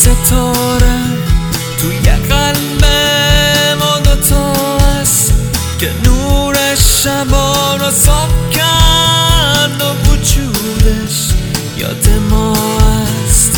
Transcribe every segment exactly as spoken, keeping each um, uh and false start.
ستاره توی قلب ما دوتا هست که نور شبا را صاف کرد و وجودش یاد ما هست.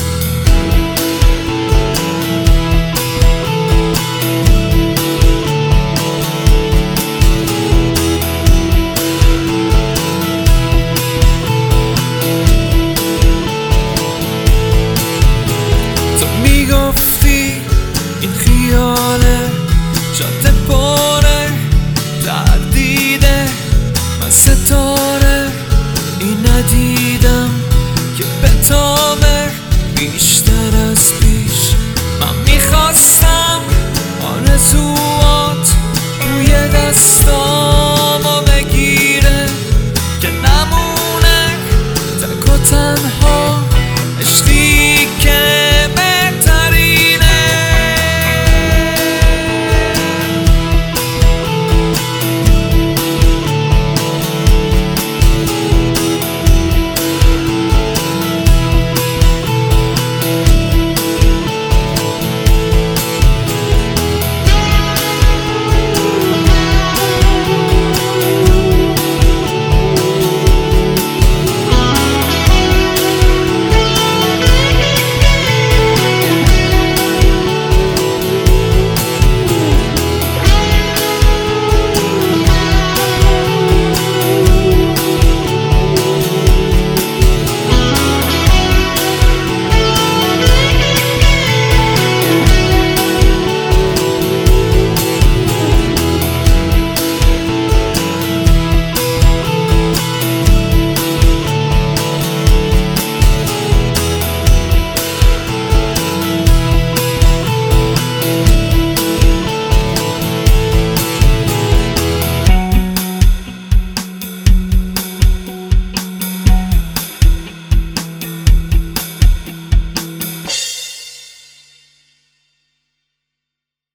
تو میگفتی این خیاله جاده پره تردیده، من ستاره این ندیدم که بتابه بیشتر از پیش. من میخواستم آرزو